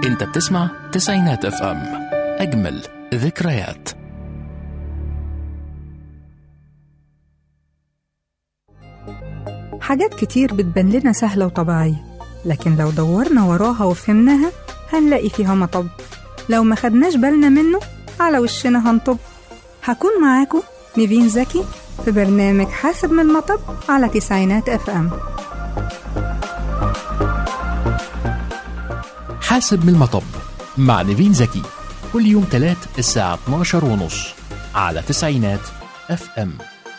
انت بتسمع تسعينات اف ام، اجمل ذكريات. حاجات كتير بتبان لنا سهلة وطبيعية، لكن لو دورنا وراها وفهمناها هنلاقي فيها مطب. لو ما خدناش بالنا منه على وشنا هنطب. هكون معاكم نيفين زكي في برنامج حاسب من المطب على تسعينات اف ام. حاسب من المطب مع نيفين زكي، كل يوم تلات الساعة 12:30 على تسعينات اف ام.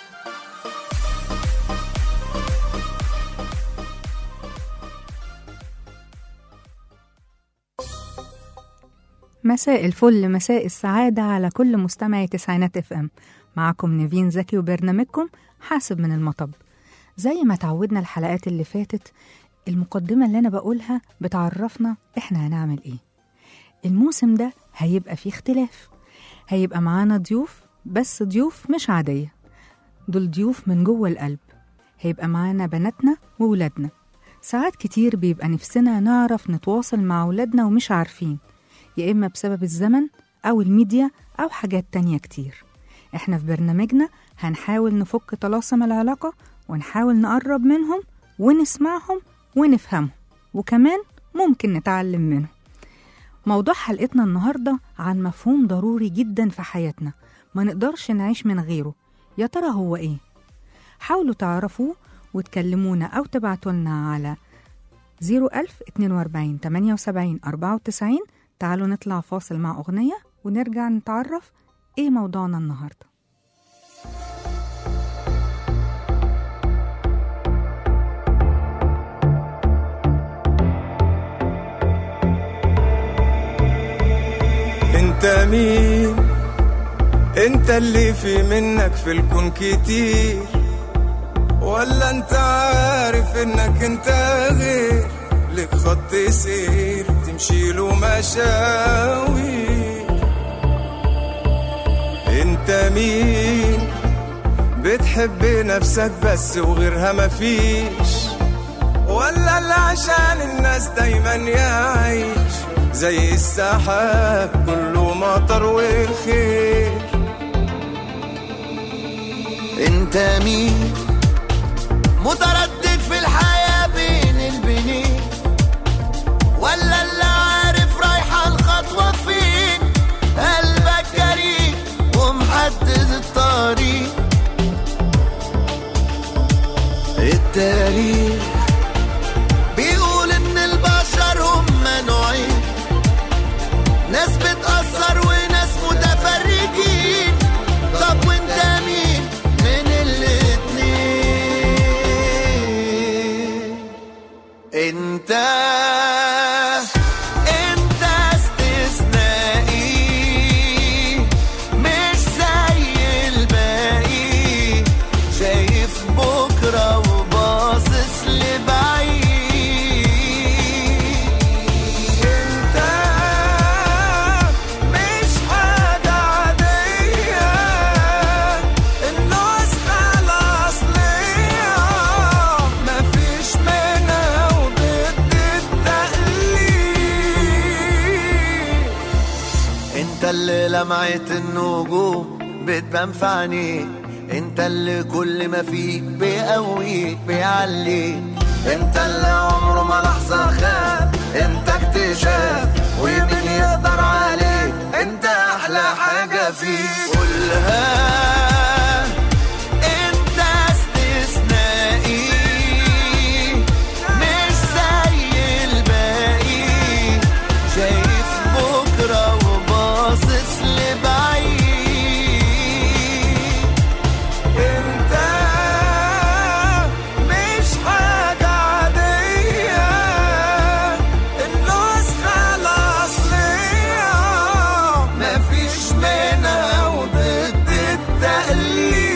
مساء الفل، مساء السعادة على كل مستمعي تسعينات اف ام. معكم نيفين زكي وبرنامجكم حاسب من المطب. زي ما تعودنا الحلقات اللي فاتت، المقدمة اللي أنا بقولها بتعرفنا إحنا هنعمل إيه. الموسم ده هيبقى فيه اختلاف، هيبقى معانا ضيوف، بس ضيوف مش عادية، دول ضيوف من جوه القلب. هيبقى معانا بناتنا وولادنا. ساعات كتير بيبقى نفسنا نعرف نتواصل مع ولادنا ومش عارفين، يا إما بسبب الزمن أو الميديا أو حاجات تانية كتير. إحنا في برنامجنا هنحاول نفك طلاسم العلاقة ونحاول نقرب منهم ونسمعهم ونفهمهم، وكمان ممكن نتعلم منهم. موضوع حلقتنا النهاردة عن مفهوم ضروري جدا في حياتنا، ما نقدرش نعيش من غيره. يا ترى هو إيه؟ حاولوا تعرفوه وتكلمونا أو تبعتولنا على 01000 42 78 94. تعالوا نطلع فاصل مع أغنية ونرجع نتعرف إيه موضوعنا النهاردة. انت مين؟ انت اللي في منك في الكون كتير، ولا انت عارف انك انت غير؟ لك خط سير تمشي له مشاوي. انت مين؟ بتحب نفسك بس وغيرها مفيش، ولا اللي عشان الناس دايما يعيش زي السحاب كله مطر والخير؟ انت مين؟ متردد في الحياة بين البنين، ولا اللي عارف رايحة الخطوة فين؟ قلبك جريء ومحدد الطريق. التاريخ بيقول ان البشر هم نوعين، ناس بتأثر وناس متفرجين. طب وانت مين من الاتنين؟ انت استثنائي مش زي الباقي، شايف بكرة وباصص لبعيد. انت مش حاجة عادية، النسخة الأصلية مفيش منها وضد التقليد. انت اللي لمعت النجوم بتبان في عينيك، انت اللي كل ما فيك بيقويك بيعليك، انت اللي عمره ما لحظة خاب، انت اكتشاف ومين يقدر عليك، انت احلى حاجة فيك. قولها انت استثنائي مش زي الباقي، شايف بكرة وباصص لبعيد. انت مش حاجة عادية، النسخة الأصلية مفيش منها وضد التقليد.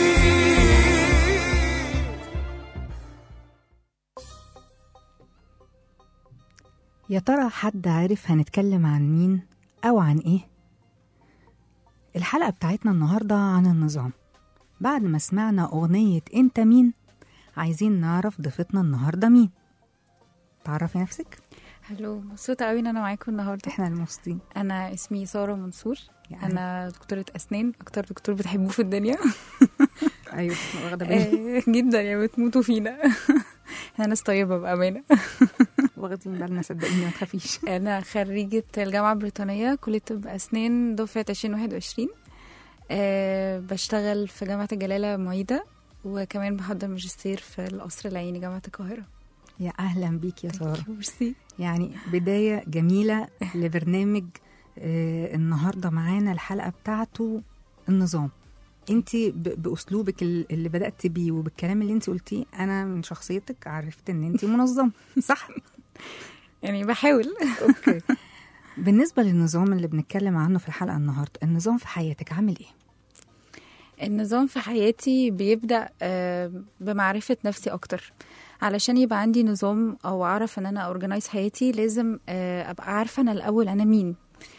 يا ترى حد عارف هنتكلم عن مين أو عن إيه؟ الحلقة بتاعتنا النهاردة عن النظام. بعد ما سمعنا أغنية أنت مين، عايزين نعرف ضيفتنا النهاردة مين. تعرفي نفسك؟ هلو، مبسوطة قوي ان انا معاكم النهارده. احنا المبسوطين. انا اسمي سارة منصور، يعني. انا دكتورة اسنان، اكتر دكتور بتحبوه في الدنيا. ايوه واخده بالي. جدا يعني بتموتوا فينا. احنا ناس طيبة بأمانة. واخدين بالنا صدقيني ما تخافيش. انا خريجة الجامعة البريطانية كلية طب اسنان دفعة 2021. بشتغل في جامعة الجلالة معيدة، وكمان بحضر ماجستير في القصر العيني جامعة القاهرة. يا اهلا بيك يا ساره. ميرسي. يعني بدايه جميله لبرنامج. النهارده معانا الحلقه بتاعته النظام. انت باسلوبك اللي بدات بيه وبالكلام اللي انت قلتيه، انا من شخصيتك عرفت ان انت منظمه، صح؟ يعني بحاول. اوكي. بالنسبه للنظام اللي بنتكلم عنه في الحلقه النهارده، النظام في حياتك عامل ايه؟ النظام في حياتي بيبدأ بمعرفة نفسي أكتر. علشان يبقى عندي نظام أو أعرف أن أنا أورجنايز حياتي، لازم أبقى عارفة أنا الأول أنا مين،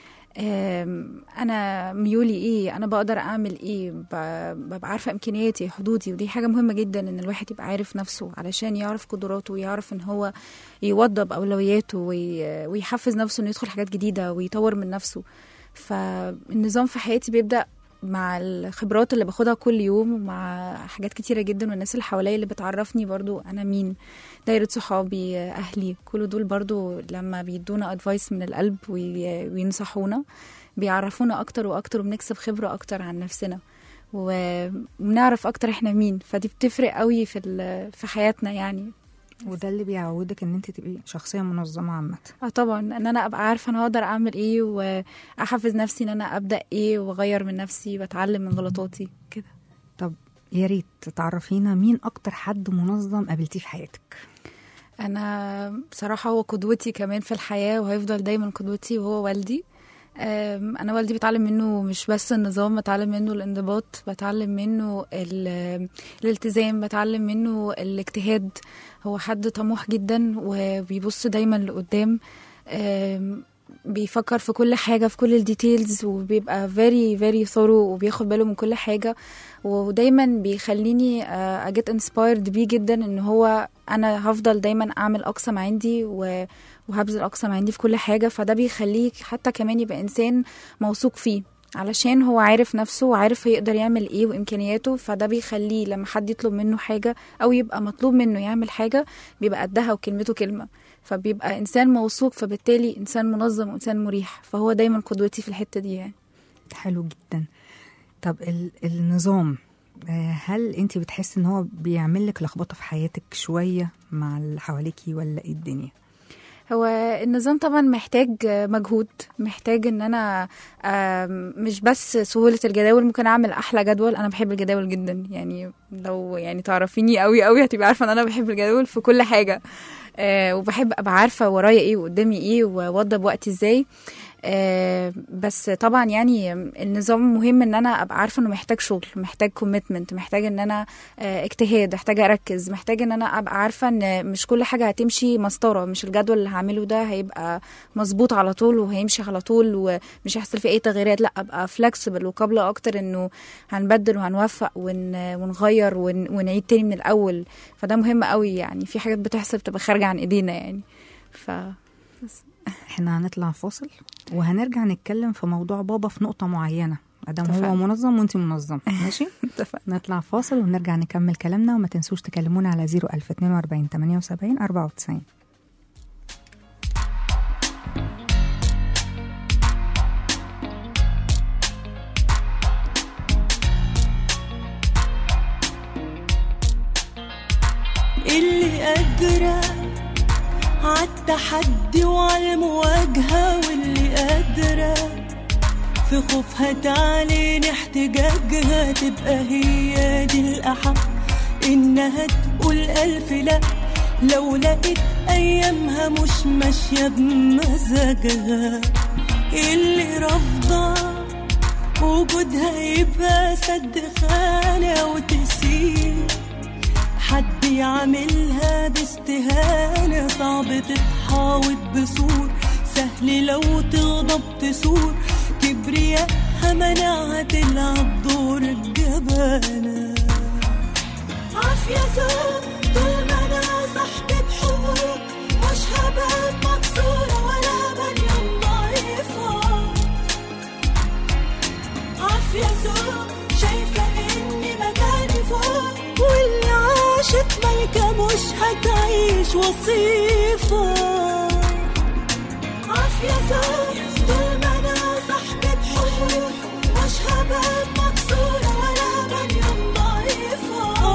أنا ميولي إيه، أنا بقدر أعمل إيه، ببقى عارفة إمكانياتي حدودي. ودي حاجة مهمة جدا إن الواحد يبقى عارف نفسه علشان يعرف قدراته ويعرف إن هو يوضب أولوياته ويحفز نفسه إنه يدخل حاجات جديدة ويطور من نفسه. فالنظام في حياتي بيبدأ مع الخبرات اللي باخدها كل يوم، ومع حاجات كتيرة جدا، والناس اللي حواليا اللي بتعرفني برضو أنا مين، دايرة صحابي، أهلي، كل دول برضو لما بيدونا أدفايس من القلب وينصحونا بيعرفونا أكتر وأكتر، وبنكسب خبرة أكتر عن نفسنا وبنعرف أكتر إحنا مين. فدي بتفرق قوي في حياتنا يعني. وده اللي بيعودك ان انت تبقي شخصيه منظمه عامه. طبعا، ان انا ابقى عارفه انا هقدر اعمل ايه، واحفز نفسي ان انا ابدا ايه، واغير من نفسي، بتعلم من غلطاتي كده. طب يا ريت تعرفينا مين اكتر حد منظم قابلتيه في حياتك؟ انا بصراحه هو قدوتي كمان في الحياه، وهيفضل دايما قدوتي، وهو والدي. انا والدي بتعلم منه مش بس النظام، بتعلم منه الانضباط، بتعلم منه الالتزام، بتعلم منه الاجتهاد. هو حد طموح جدا وبيبص دايما لقدام، بيفكر في كل حاجة، في كل الديتيلز، وبيبقى very very thorough، وبياخد باله من كل حاجة، ودايما بيخليني get inspired بيه جدا. ان هو انا هفضل دايما اعمل اقصى ما عندي وهبذل اقصى ما عندي في كل حاجة. فده بيخليك حتى كمان يبقى انسان موثوق فيه، علشان هو عارف نفسه وعارف هيقدر يعمل ايه وامكانياته. فده بيخليه لما حد يطلب منه حاجة او يبقى مطلوب منه يعمل حاجة، بيبقى قدها وكلمته كلمة، فبيبقى انسان موثوق، فبالتالي انسان منظم وانسان مريح. فهو دايما قدوتي في الحتة دي يعني. حلو جدا. طب النظام، هل انت بتحس ان هو بيعمل لك لخبطة في حياتك شوية مع اللي حواليكي، ولا ايه الدنيا؟ هو النظام طبعا محتاج مجهود، محتاج ان انا مش بس سهولة الجداول. ممكن اعمل احلى جدول، انا بحب الجداول جدا يعني، لو يعني تعرفيني قوي قوي هتبقى عارفة ان انا بحب الجداول في كل حاجة. وبحب ابقى عارفة ورايا ايه وقدامي ايه واوضب وقتي ازاي. بس طبعا يعني النظام مهم ان انا ابقى عارفه انه محتاج شغل، محتاج كوميتمنت، محتاج ان انا اجتهاد، محتاج اركز، محتاج ان انا ابقى عارفه ان مش كل حاجه هتمشي مسطره، مش الجدول اللي هعمله ده هيبقى مظبوط على طول وهيمشي على طول ومش هيحصل فيه اي تغييرات. لا، ابقى فلكسبل وقابله اكتر انه هنبدل وهنوفق ونغير ونعيد تاني من الاول. فده مهم قوي يعني. في حاجات بتحصل بتبقى خارجه عن ايدينا يعني. احنا هنطلع فاصل وهنرجع نتكلم في موضوع بابا في نقطة معينة، ادام هو منظم وانتي منظم. ماشي. نطلع فاصل ونرجع نكمل كلامنا، وما تنسوش تكلمونا على 01042 78 94. اللي قادرة عالتحدي وعالمواجهة، واللي قادرة في خوفها تعلن احتجاجها، تبقى هي دي الأحق إنها تقول ألف لأ لو لقيت أيامها مش ماشية بمزاجها. اللي رافضة وجودها يبقى سد خانة وتسيب حد يعملها باستهانة. صعب تتحاوط بسور، سهل لو تغضب تسور، كبرياءها منعها تلعب دور الجبانة. عافية زوج طول ما أنا صاحبة حقوق، مش هبقى مكسور تعيش وصيفة. عافية زوج طول ما أنا صاحبة حقوق، مش هبقى مكسورة ولا أبقى يوم ضعيفة.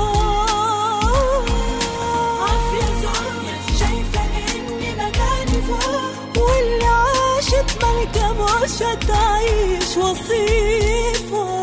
عافية زوج شايفة إني مكاني فوق، واللي عاشت ملكة مش هتعيش وصيفة.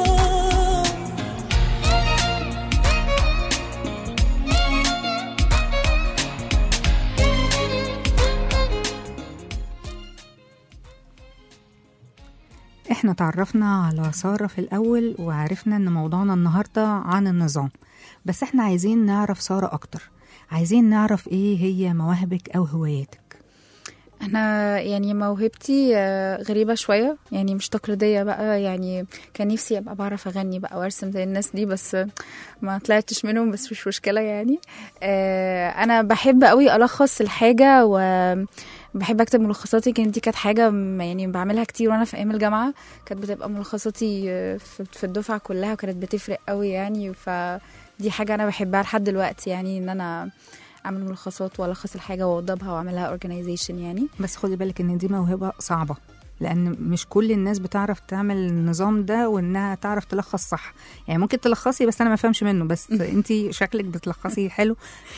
احنا تعرفنا على سارة في الأول وعرفنا ان موضوعنا النهاردة عن النظام، بس احنا عايزين نعرف سارة أكتر، عايزين نعرف ايه هي مواهبك أو هواياتك. انا يعني موهبتي غريبه شويه، يعني مش تقليديه بقى. يعني كان نفسي ابقى بعرف اغني بقى وارسم زي الناس دي، بس ما طلعتش منهم، بس مش مشكله يعني. انا بحب قوي الخص الحاجه وبحب اكتب ملخصاتي. دي كانت حاجه يعني بعملها كتير وانا في ايام الجامعه، كانت بتبقى ملخصاتي في الدفعه كلها وكانت بتفرق قوي يعني. فدي حاجه انا بحبها لحد دلوقتي، يعني ان انا اعمل ملخصات والخص الحاجه واوضبها واعملها organization يعني. بس خدي بالك ان دي موهبة صعبة، لان مش كل الناس بتعرف تعمل النظام ده وانها تعرف تلخص صح. يعني ممكن تلخصي بس انا ما فهمش منه، بس انتي شكلك بتلخصي حلو.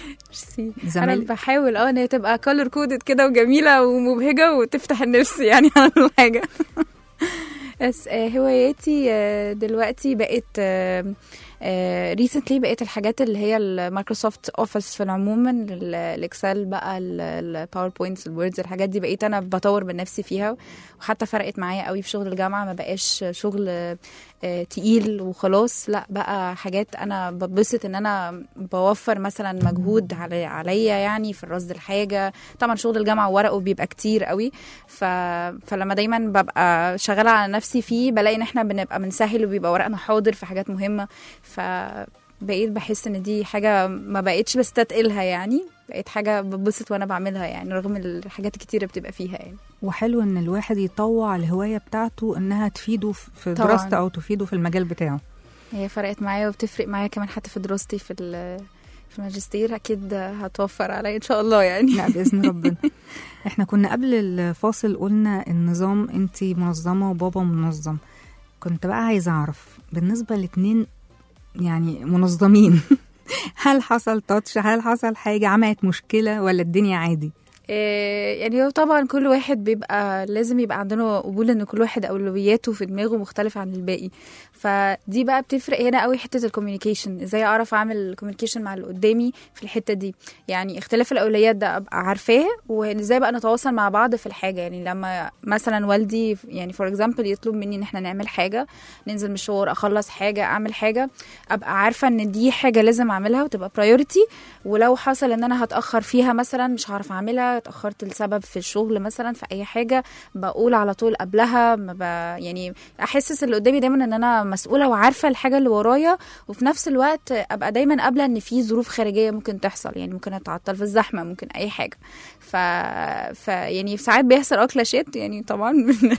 انا بحاول ان هي تبقى color coded كده وجميله ومبهجه وتفتح النفس يعني على الحاجه. بس هواياتي دلوقتي بقت ريسنتلي بقيت الحاجات اللي هي المايكروسوفت اوفيس في العموم، الاكسل بقى، الباوربوينتس، الووردز، الحاجات دي بقيت انا بطور من نفسي فيها، وحتى فرقت معايا قوي في شغل الجامعه. ما بقاش شغل تقيل وخلاص، لا بقى حاجات انا ببسط ان انا بوفر مثلا مجهود عليا يعني في الرصد الحاجه. طبعا شغل الجامعه ورقه بيبقى كتير قوي، فلما دايما ببقى شغاله على نفسي فيه بلاقي ان احنا بنبقى بنسهل وبيبقى ورقنا حاضر في حاجات مهمه. فبقيت بحس ان دي حاجه ما بقيتش بستثقلها، يعني بقيت حاجه ببسط وانا بعملها يعني، رغم الحاجات الكتيره بتبقى فيها يعني. وحلو ان الواحد يطوع الهوايه بتاعته انها تفيده في دراسته او تفيده في المجال بتاعه. هي فرقت معايا وبتفرق معايا كمان حتى في دراستي في الماجستير، اكيد هتوفر عليا ان شاء الله يعني. لا باذن ربنا. احنا كنا قبل الفاصل قلنا النظام، انتي منظمه وبابا منظم. كنت بقى عايزه اعرف بالنسبه لاتنين يعني منظمين هل حصل تاتش، هل حصل حاجه عملت مشكله ولا الدنيا عادي؟ يعني هو طبعا كل واحد بيبقى لازم يبقى عندنا قبول ان كل واحد اولوياته في دماغه مختلفه عن الباقي. فدي بقى بتفرق هنا قوي حته الكوميونيكيشن، ازاي اعرف اعمل كوميونيكيشن مع اللي قدامي في الحته دي. يعني اختلاف الاولويات ده ابقى عارفاه، وازاي بقى نتواصل مع بعض في الحاجه. يعني لما مثلا والدي يعني فور اكزامبل يطلب مني ان احنا نعمل حاجه، ننزل مشوار، اخلص حاجه، اعمل حاجه، ابقى عارفه ان دي حاجه لازم اعملها وتبقى برايورتي. ولو حصل ان انا هتاخر فيها مثلا، مش هعرف اعملها، اتاخرت لسبب في الشغل مثلا في اي حاجه، بقول على طول قبلها. يعني احسس اللي قدامي دايما ان اانا مسؤوله وعارفه الحاجه اللي ورايا، وفي نفس الوقت ابقى دايما قابله ان في ظروف خارجيه ممكن تحصل، يعني ممكن اتعطل في الزحمه، ممكن اي حاجه. يعني ساعات بيحصل كلاشات يعني طبعا.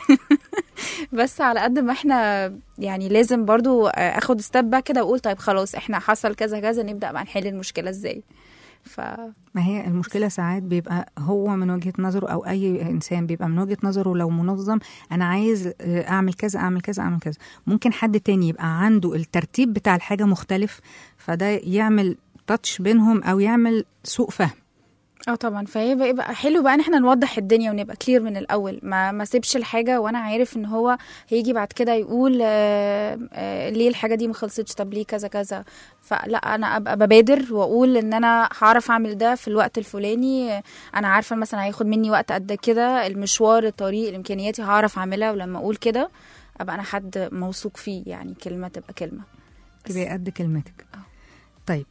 بس على قد ما احنا يعني لازم برضو اخد ستيب باك كده واقول طيب خلاص احنا حصل كذا كذا، نبدا بقى نحل المشكله ازاي. ما هي المشكلة ساعات بيبقى هو من وجهة نظره أو أي إنسان بيبقى من وجهة نظره لو منظم أنا عايز أعمل كذا أعمل كذا أعمل كذا، ممكن حد تاني يبقى عنده الترتيب بتاع الحاجة مختلف، فده يعمل تاتش بينهم أو يعمل سوء فهم. طبعا. فهي بقى حلو بقى ان احنا نوضح الدنيا ونبقى كلير من الاول، ما سيبش الحاجه وانا عارف ان هو هيجي بعد كده يقول ليه الحاجه دي ما خلصتش، طب ليه كذا كذا. فلا انا ابقى ببادر واقول ان انا هعرف اعمل ده في الوقت الفلاني، انا عارفه مثلا هياخد مني وقت قد كده، المشوار، الطريق، الامكانياتي هعرف اعملها. ولما اقول كده ابقى انا حد موثوق فيه، يعني كلمه تبقى كلمه، تبقى قد كلمتك. طيب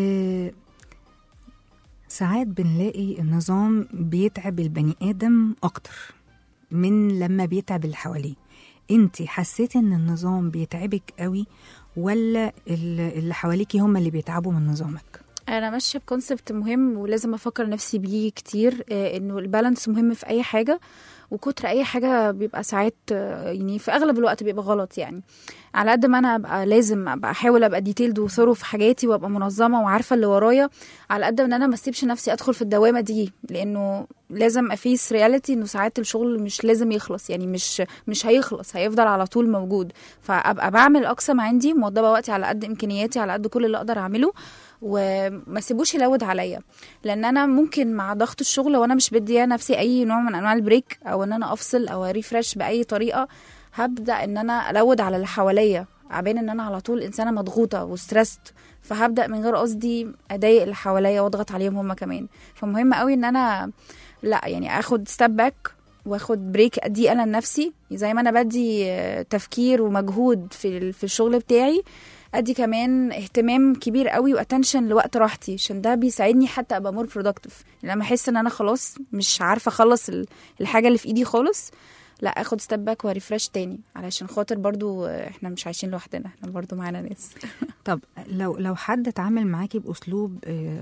ساعات بنلاقي النظام بيتعب البني آدم أكتر من لما بيتعب اللي حواليه. انتي حسيتي ان النظام بيتعبك قوي ولا اللي حواليكي هم اللي بيتعبوا من نظامك؟ انا ماشيه بكونسبت مهم ولازم افكر نفسي بيه كتير، انه البالانس مهم في اي حاجه، وكتر اي حاجه بيبقى ساعات يعني في اغلب الوقت بيبقى غلط. يعني على قد ما انا ابقى لازم ابقى احاول ابقى ديتيلد وثرو في حاجاتي وابقى منظمه وعارفه اللي ورايا، على قد ان انا ما اسيبش نفسي ادخل في الدوامه دي، لانه لازم افيس رياليتي انه ساعات الشغل مش لازم يخلص، يعني مش هيخلص، هيفضل على طول موجود. فابقى بعمل اقصى ما عندي، موضبه وقتي على قد امكانياتي، على قد كل اللي اقدر اعمله، وما سيبوش يلود عليا. لان انا ممكن مع ضغط الشغل وانا مش بدي نفسي اي نوع من انواع البريك او ان انا افصل او ريفرش باي طريقه، هبدا ان انا الود على اللي حواليا، عبين ان انا على طول انسانه مضغوطه وستريسد، فهبدا من غير قصدي اضايق اللي حواليا واضغط عليهم هم كمان. فمهم قوي ان انا لا يعني اخد ستيب باك واخد بريك، ادي انا لنفسي زي ما انا بدي تفكير ومجهود في الشغل بتاعي، ادي كمان اهتمام كبير قوي واتنشن لوقت راحتي، عشان ده بيساعدني حتى ابقى مور برودكتيف. لما احس ان انا خلاص مش عارفه اخلص الحاجه اللي في ايدي خالص، لا اخد ستيب باك وريفرش تاني، علشان خاطر برضو احنا مش عايشين لوحدنا، احنا برضو معانا ناس. طب لو حد اتعامل معاكي باسلوب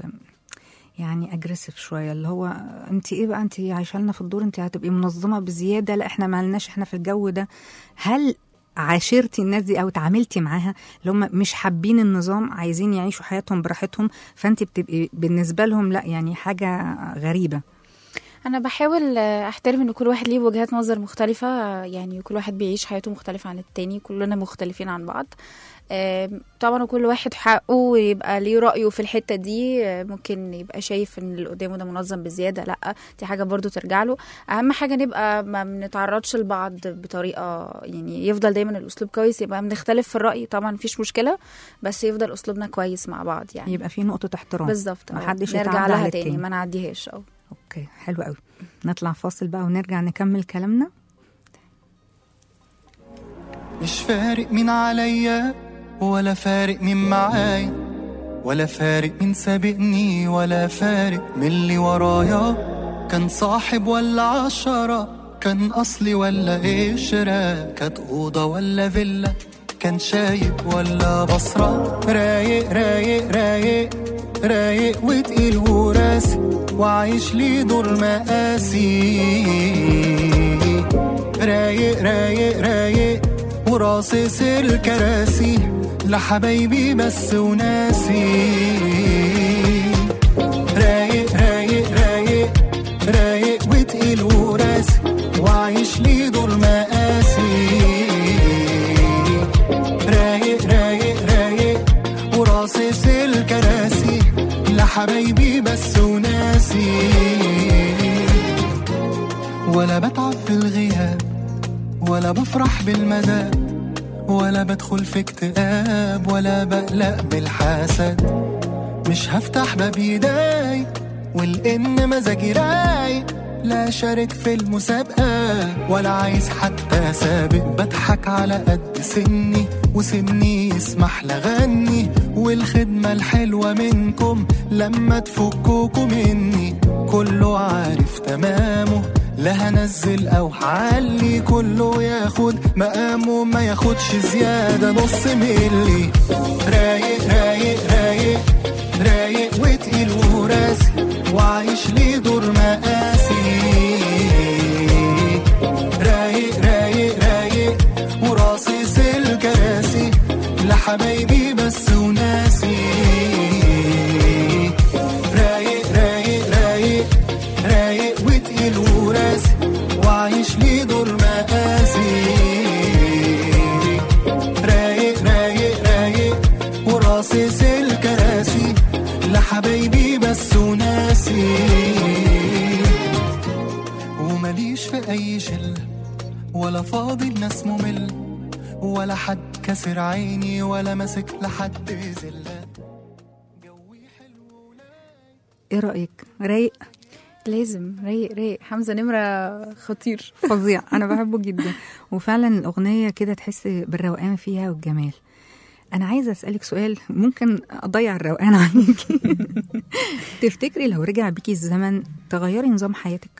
يعني اجريسيف شويه، اللي هو انت ايه بقى، انت عايشه لنا في الدور، انت هتبقي منظمه بزياده، لا احنا ما لناش، احنا في الجو ده، هل عاشرتي الناس دي او تعاملتي معاها اللي هم مش حابين النظام، عايزين يعيشوا حياتهم براحتهم، فانت بتبقي بالنسبه لهم لا يعني حاجه غريبه؟ انا بحاول احترم ان كل واحد ليه وجهات نظر مختلفه، يعني كل واحد بيعيش حياته مختلفه عن التاني، كلنا مختلفين عن بعض طبعا، كل واحد حقه يبقى ليه رأيه في الحتة دي. ممكن يبقى شايف ان اللي قدامه ده منظم بزيادة، لا دي حاجة برضو ترجع له. اهم حاجة نبقى ما بنتعرضش لبعض بطريقة، يعني يفضل دايما الاسلوب كويس، يبقى بنختلف في الرأي طبعا مفيش مشكلة، بس يفضل اسلوبنا كويس مع بعض، يعني يبقى في نقطة احترام بالظبط، محدش نرجع يتعدى لها على تاني، التاني. ما نعديهاش. اوكي حلو قوي، نطلع فاصل بقى ونرجع نكمل كلامنا. مش فارق مين عليا ولا فارق مين معايا، ولا فارق مين سابقني ولا فارق من اللي ورايا، كان صاحب ولا عشرة، كان أصلي ولا قشرة، كانت أوضة ولا فيلا، كان شايب ولا بصرة، رايق رايق رايق رايق وتقيل وراسي، وعايش لي دور مقاسي، رايق رايق رايق وراصص الكراسي، لحبايبي بس وناسي، رايق رايق رايق رايق وتقيل وراسي، وعايش لي دور مقاسي، رايق رايق رايق وراصص الكراسي، لحبايبي بس وناسي، ولا بتعب في الغياب ولا بفرح بالمدى، ولا بدخل في اكتئاب ولا بقلق بالحسد، مش هفتح باب يداي والإن مزاجي رايق، لا شارك في المسابقة ولا عايز حتى سابق، بضحك على قد سني وسني يسمح لغني، والخدمة الحلوة منكم لما تفكوكوا مني، كله عارف تمامه، لا هنزل او هعلي، كله ياخد مقامه ما ياخدش زيادة نص ملي، رايق رايق رايق رايق وتقيل وراسي، وعايش لي دور مقاسي، رايق رايق رايق وراصص الكراسي، لحبايبي بس وناسي، رايق رايق رايق رايق وتقيل وراسي، وعايش لي دور مقاسي، رايق رايق رايق وراصص الكراسي، لحبايبي بس وناسي، ومليش في اي شله ولا فاضي الناس ممل، ولا حد كسر عيني ولا مسك لحد زله، جوي حلو. ايه رأيك؟ رايق؟ لازم رايق رايق، حمزة نمرة خطير فظيع، انا بحبه جدا، وفعلا الاغنيه كده تحس بالروقان فيها والجمال. انا عايزه اسالك سؤال ممكن اضيع الروقان عنك. تفتكري لو رجع بيكي الزمن تغيري نظام حياتك؟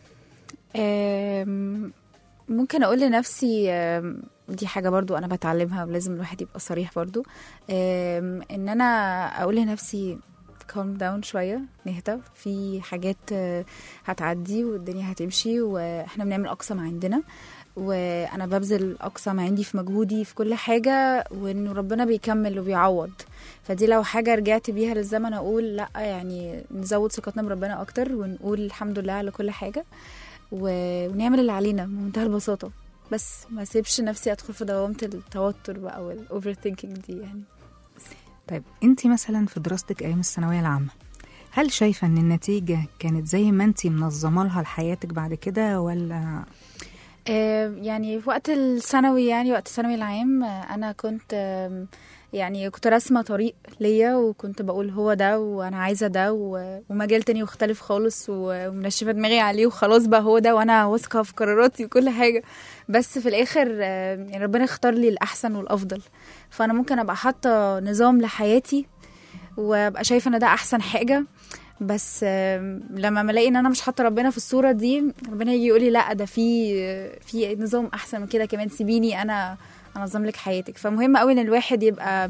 ممكن اقول لنفسي دي حاجه برضو انا بتعلمها، ولازم الواحد يبقى صريح برضو، ان انا اقول لنفسي calm down شوية، نهدى في حاجات هتعدي والدنيا هتمشي، واحنا بنعمل أقصى ما عندنا، وانا ببذل اقصى ما عندي في مجهودي في كل حاجه، وانه ربنا بيكمل وبيعوض. فدي لو حاجه رجعت بيها للزمن اقول لا، يعني نزود ثقتنا بربنا اكتر ونقول الحمد لله على كل حاجه، ونعمل اللي علينا بمنتهى البساطه، بس ما سيبش نفسي ادخل في دوامه التوتر بقى والاوفر ثينكينج دي يعني. طيب انت مثلا في دراستك ايام الثانويه العامه، هل شايفه ان النتيجه كانت زي ما انت منظمه لها لحياتك بعد كده ولا؟ يعني في وقت الثانوي، يعني وقت الثانوي العام، انا كنت يعني كنت راسمه طريق ليا، وكنت بقول هو ده وانا عايزه ده، ومجال تاني مختلف خالص ومنشفه دماغي عليه وخلاص بقى هو ده، وانا واثقه في قراراتي وكل حاجه. بس في الاخر يعني ربنا اختار لي الاحسن والافضل، فانا ممكن ابقى حاطه نظام لحياتي وابقى شايفه ان ده احسن حاجه، بس لما الاقي ان انا مش حاطه ربنا في الصوره دي، ربنا يجي يقولي لا، ده في نظام احسن من كده كمان، سيبيني انا انظم لك حياتك. فمهم قوي ان الواحد يبقى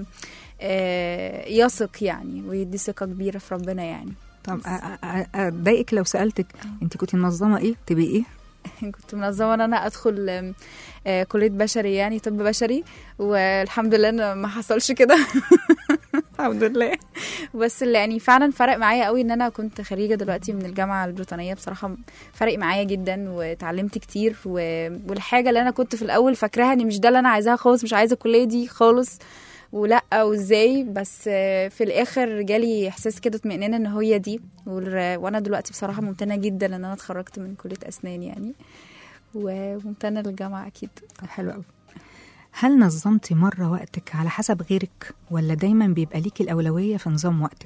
يثق يعني، ويدي ثقه كبيره في ربنا يعني. طب اضايقك لو سالتك انت كنتي منظمه ايه تبقي ايه؟ كنت منظمه ان انا ادخل كليه بشري، يعني طب بشري، والحمد لله ان ما حصلش كده الحمد لله. بس اللي يعني فعلا فرق معايا قوي ان انا كنت خريجه دلوقتي من الجامعه البريطانيه، بصراحه فرق معايا جدا وتعلمت كتير، والحاجه اللي انا كنت في الاول فاكراها ان مش ده اللي انا عايزاها خالص، مش عايزه الكليه دي خالص ولا وازاي، بس في الاخر جالي احساس كده اطمئنان ان هي دي، وانا دلوقتي بصراحه ممتنه جدا ان انا اتخرجت من كليه اسنان يعني، وممتنه للجامعه اكيد. حلو قوي. هل نظمتي مرة وقتك على حسب غيرك ولا دايما بيبقى ليكي الأولوية في نظام وقتك؟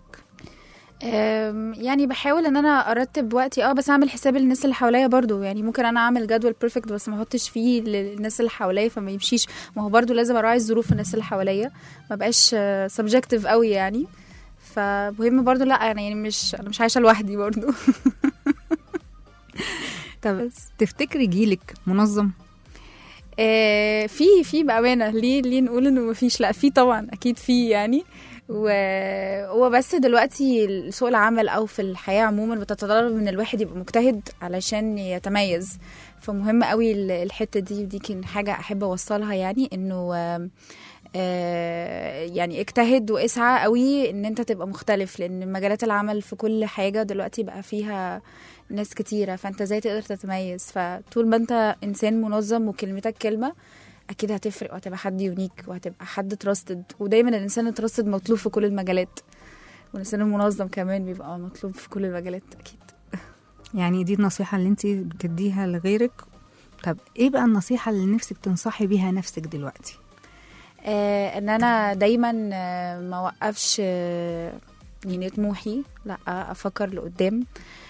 يعني بحاول ان انا ارتب وقتي، بس اعمل حساب للناس اللي حواليا برضو، يعني ممكن انا اعمل جدول بيرفكت بس ما احطش فيه للناس اللي حواليا فما يمشيش، ما هو برضو لازم اراعي ظروف الناس اللي حواليا، ما بقاش سبجكتيف قوي يعني. فمهم برضو لا يعني انا مش عايشة لوحدي برضو طب تفتكري جيلك منظم؟ في بأمانة، ليه نقول انه مفيش؟ لا في طبعا، اكيد في يعني، وبس دلوقتي سوق العمل او في الحياة عموما بتتطلب ان الواحد يبقى مجتهد علشان يتميز، فمهم قوي الحتة دي، ودي كان حاجة احب اوصلها يعني، انه يعني اجتهد واسعى قوي ان انت تبقى مختلف، لان مجالات العمل في كل حاجة دلوقتي بقى فيها ناس كتيرة، فانت ازاي تقدر تتميز؟ فطول ما انت انسان منظم وكلمتك كلمة اكيد هتفرق، وهتبقى حد يونيك، وهتبقى حد تراستد، ودايما الانسان التراستد مطلوب في كل المجالات، والانسان المنظم كمان بيبقى مطلوب في كل المجالات اكيد. يعني دي النصيحة اللي انت بتديها لغيرك. طب ايه بقى النصيحة اللي نفسك تنصحي بيها نفسك دلوقتي؟ ان انا دايما ما وقفش يعني طموحي، لا افكر لقدام،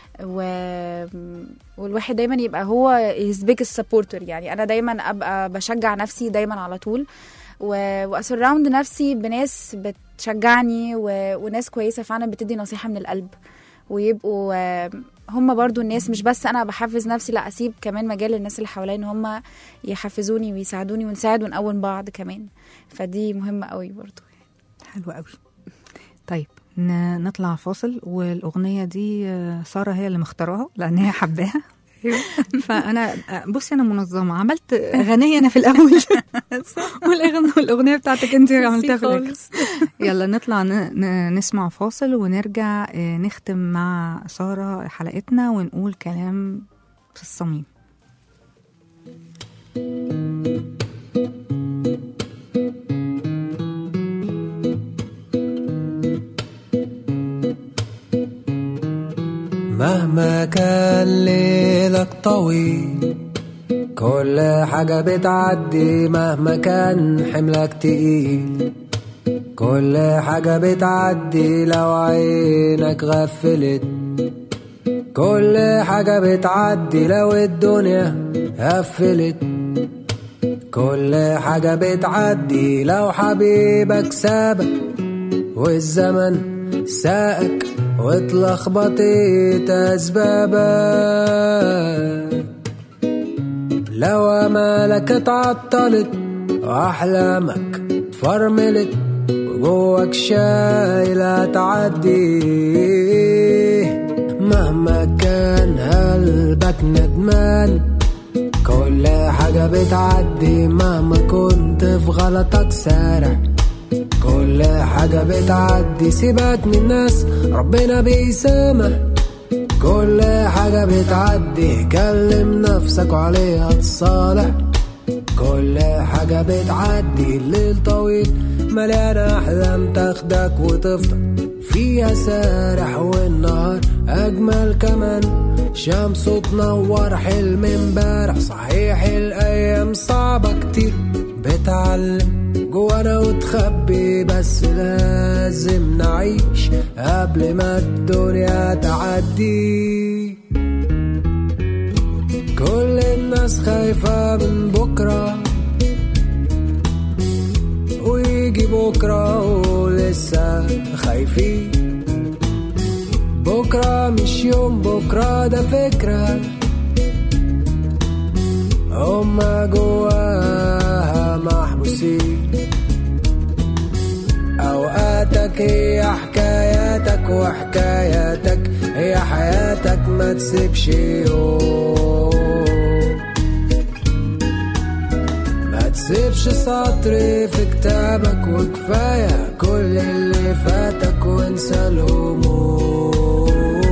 والواحد دايما يبقى هو his biggest supporter، يعني انا دايما ابقى بشجع نفسي دايما على طول، واسراوند نفسي بناس بتشجعني وناس كويسه فعلا بتدي نصيحه من القلب، ويبقوا هم برضو الناس، مش بس انا بحفز نفسي، لا اسيب كمان مجال للناس اللي حواليا ان هم يحفزوني ويساعدوني، ونساعد ونقوم بعض كمان، فدي مهمه قوي برضو. حلو قوي. طيب نطلع فاصل، والأغنية دي سارة هي اللي مختارها لأن هي حباها فأنا بصي أنا منظمة، عملت أغنية أنا في الأول والأغنية بتاعتك أنت عملتها في الآخر. يلا نطلع نسمع فاصل ونرجع نختم مع سارة حلقتنا ونقول كلام في الصميم. مهما كان ليلك طويل كل حاجة بتعدي، مهما كان حملك تقيل كل حاجة بتعدي، لو عينك غفلت كل حاجة بتعدي، لو الدنيا قفلت كل حاجة بتعدي، لو حبيبك سابك والزمن ساقك واتلخبطت أسبابك، لو أمالك اتعطلت وأحلامك فرملت جواك شايل هتعدي. مهما كان قلبك ندمان كل حاجة بتعدي. مهما كنت في غلطك سارع كل حاجة بتعدي. سيبك من الناس ربنا بيسامح كل حاجة بتعدي. كلم نفسك وعليها تصالح كل حاجة بتعدي. الليل طويل مليانة أحلام تاخدك وتفضل فيها سارح، والنهار أجمل كمان شمس تنور حلم امبارح. صحيح الأيام صعبة كتير بتعلم جوانا وتخبي، بس لازم نعيش قبل ما الدنيا تعدي. كل الناس خايفة من بكرة ويجي بكرة ولسه خايفين. بكرة مش يوم، بكرة ده فكرة هما جواها محبوسين. أوقاتك هي حكاياتك وحكاياتك هي حياتك، ما تسيبش يوم، ما تسيبش سطر في كتابك. وكفاية كل اللي فاتك وانسى الهموم.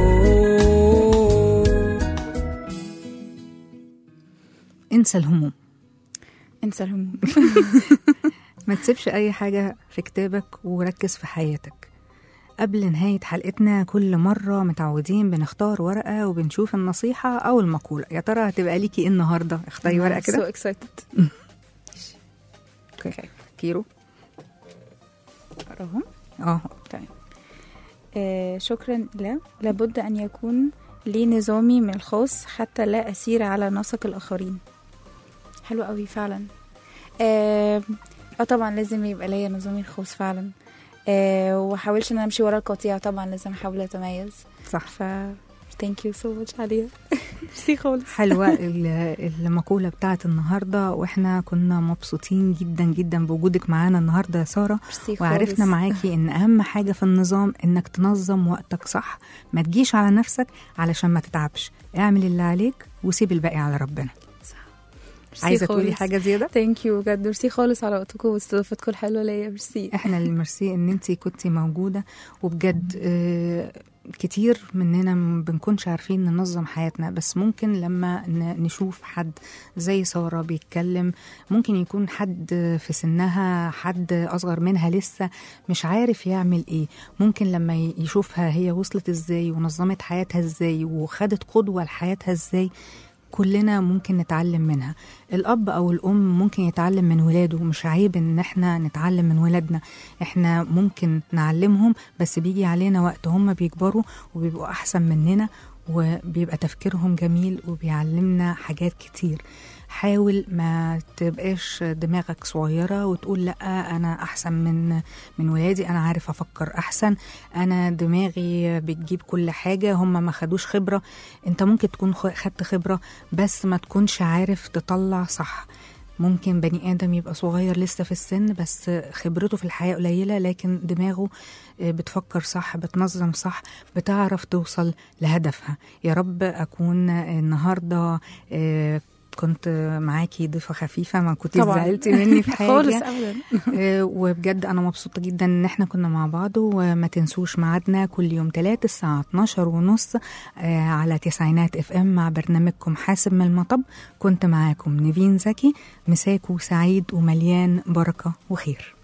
انسى الهموم، انسى الهموم. ما تسيبش أي حاجة في كتابك وركز في حياتك. قبل نهاية حلقتنا كل مرة متعودين بنختار ورقة وبنشوف النصيحة أو المقولة. يا ترى هتبقى ليكي إيه النهاردة؟ اختاري ورقة كده. so excited. اوكي كيرو أراهم. تمام. شكرا. لابد أن يكون لي نظامي من الخاص حتى لا أسير على نسق الآخرين. حلو قوي فعلا. طبعا لازم يبقى ليا نظامي الخاص فعلا. وحاولش ان انا امشي ورا القطيع. طبعا لازم احاول اتميز. صح. thank you so much عليها. ميرسي خالص. حلوة المقولة بتاعت النهاردة، واحنا كنا مبسوطين جدا جدا بوجودك معانا النهاردة يا سارة. وعرفنا معاكي ان اهم حاجة في النظام انك تنظم وقتك صح، ما تجيش على نفسك علشان ما تتعبش. اعمل اللي عليك وسيب الباقي على ربنا. عايزة تقولي حاجة زيادة؟ ثانك يو بجد. ميرسي خالص على وقتكم واستضافتكم الحلوة ليا. ميرسي. احنا اللي ميرسي ان انتي كنتي موجودة. وبجد كتير مننا بنكونش عارفين ننظم حياتنا، بس ممكن لما نشوف حد زي سارة بيتكلم، ممكن يكون حد في سنها، حد أصغر منها لسه مش عارف يعمل ايه، ممكن لما يشوفها هي وصلت ازاي ونظمت حياتها ازاي وخدت قدوة لحياتها ازاي، كلنا ممكن نتعلم منها. الأب أو الأم ممكن يتعلم من ولاده، مش عيب إن احنا نتعلم من ولادنا. احنا ممكن نعلمهم، بس بيجي علينا وقت هم بيكبروا وبيبقوا أحسن مننا وبيبقى تفكيرهم جميل وبيعلمنا حاجات كتير. حاول ما تبقاش دماغك صغيرة وتقول لأ أنا أحسن من ولادي، أنا عارف أفكر أحسن، أنا دماغي بتجيب كل حاجة، هم ما خدوش خبرة. أنت ممكن تكون خدت خبرة بس ما تكونش عارف تطلع صح. ممكن بني آدم يبقى صغير لسه في السن بس خبرته في الحياة قليلة، لكن دماغه بتفكر صح، بتنظم صح، بتعرف توصل لهدفها. يا رب أكون النهاردة كنت معاكي ضيفة خفيفة، ما كنتي زعلتي مني في حاجة خالص أبدا. وبجد أنا مبسوطة جدا إن احنا كنا مع بعض. وما تنسوش ميعادنا كل يوم 3 الساعة 12:30 على تسعينات FM مع برنامجكم حاسب من المطب. كنت معاكم نيفين زكي. مساكو سعيد ومليان بركة وخير.